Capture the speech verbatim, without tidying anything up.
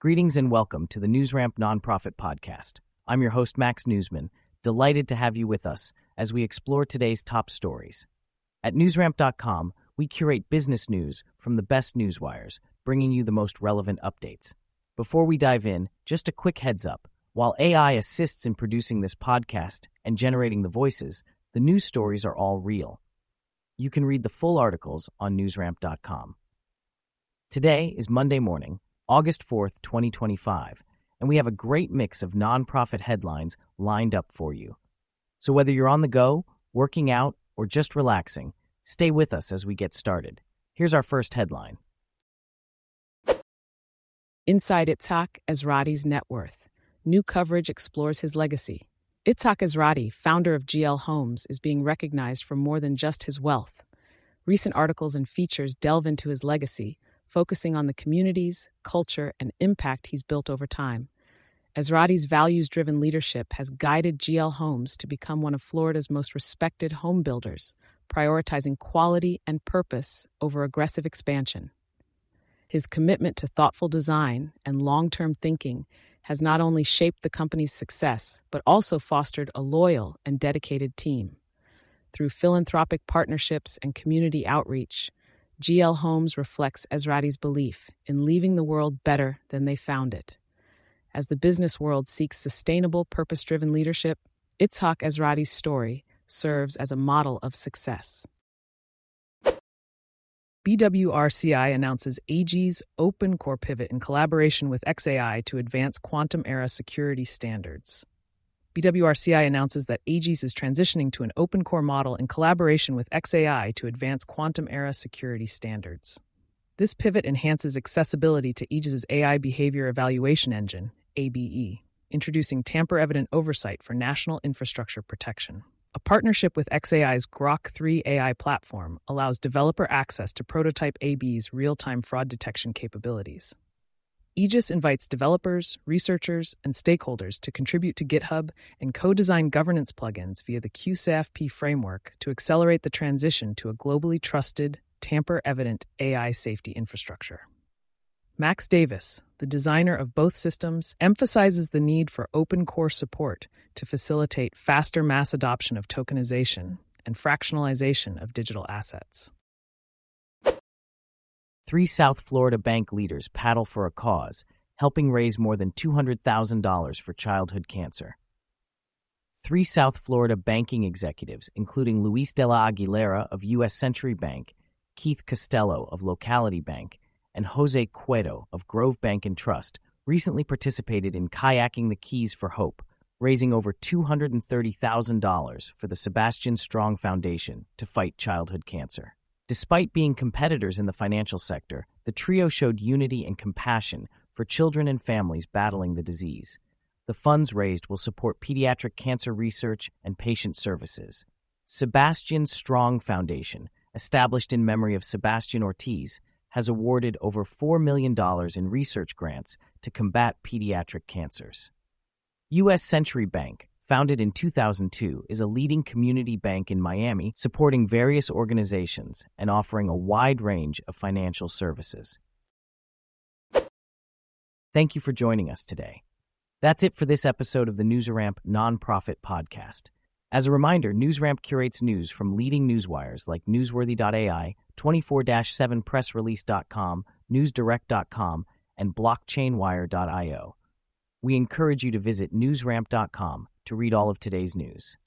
Greetings and welcome to the NewsRamp Nonprofit Podcast. I'm your host, Max Newsman, delighted to have you with us as we explore today's top stories. At newsramp dot com, we curate business news from the best newswires, bringing you the most relevant updates. Before we dive in, just a quick heads up. While A I assists in producing this podcast and generating the voices, the news stories are all real. You can read the full articles on newsramp dot com. Today is Monday morning, August fourth, twenty twenty-five, and we have a great mix of nonprofit headlines lined up for you. So whether you're on the go, working out, or just relaxing, stay with us as we get started. Here's our first headline. Inside Itzhak Ezrati's net worth. New coverage explores his legacy. Itzhak Ezrati, founder of G L Homes, is being recognized for more than just his wealth. Recent articles and features delve into his legacy, focusing on the communities, culture, and impact he's built over time. Ezrati's values-driven leadership has guided G L Homes to become one of Florida's most respected home builders, prioritizing quality and purpose over aggressive expansion. His commitment to thoughtful design and long-term thinking has not only shaped the company's success, but also fostered a loyal and dedicated team. Through philanthropic partnerships and community outreach, G L Homes reflects Ezrati's belief in leaving the world better than they found it. As the business world seeks sustainable, purpose-driven leadership, Itzhak Ezrati's story serves as a model of success. B W R C I announces A G's Open Core pivot in collaboration with X A I to advance quantum-era security standards. B W R C I announces that A G's is transitioning to an open core model in collaboration with X A I to advance quantum-era security standards. This pivot enhances accessibility to A G's A I Behavior Evaluation Engine, A B E, introducing tamper-evident oversight for national infrastructure protection. A partnership with X A I's Grok three A I platform allows developer access to prototype A B's real-time fraud detection capabilities. Aegis invites developers, researchers, and stakeholders to contribute to GitHub and co-design governance plugins via the Q S A F P framework to accelerate the transition to a globally trusted, tamper-evident A I safety infrastructure. Max Davis, the designer of both systems, emphasizes the need for open core support to facilitate faster mass adoption of tokenization and fractionalization of digital assets. Three South Florida bank leaders paddle for a cause, helping raise more than two hundred thousand dollars for childhood cancer. Three South Florida banking executives, including Luis de la Aguilera of U S Century Bank, Keith Costello of Locality Bank, and Jose Cueto of Grove Bank and Trust, recently participated in Kayaking the Keys for Hope, raising over two hundred thirty thousand dollars for the Sebastian Strong Foundation to fight childhood cancer. Despite being competitors in the financial sector, the trio showed unity and compassion for children and families battling the disease. The funds raised will support pediatric cancer research and patient services. Sebastian Strong Foundation, established in memory of Sebastian Ortiz, has awarded over four million dollars in research grants to combat pediatric cancers. U S Century Bank, founded in two thousand two, is a leading community bank in Miami, supporting various organizations and offering a wide range of financial services. Thank you for joining us today. That's it for this episode of the NewsRamp Nonprofit Podcast. As a reminder, NewsRamp curates news from leading newswires like newsworthy dot A I, twenty-four seven press release dot com, newsdirect dot com, and blockchain wire dot io. We encourage you to visit newsramp dot com to read all of today's news.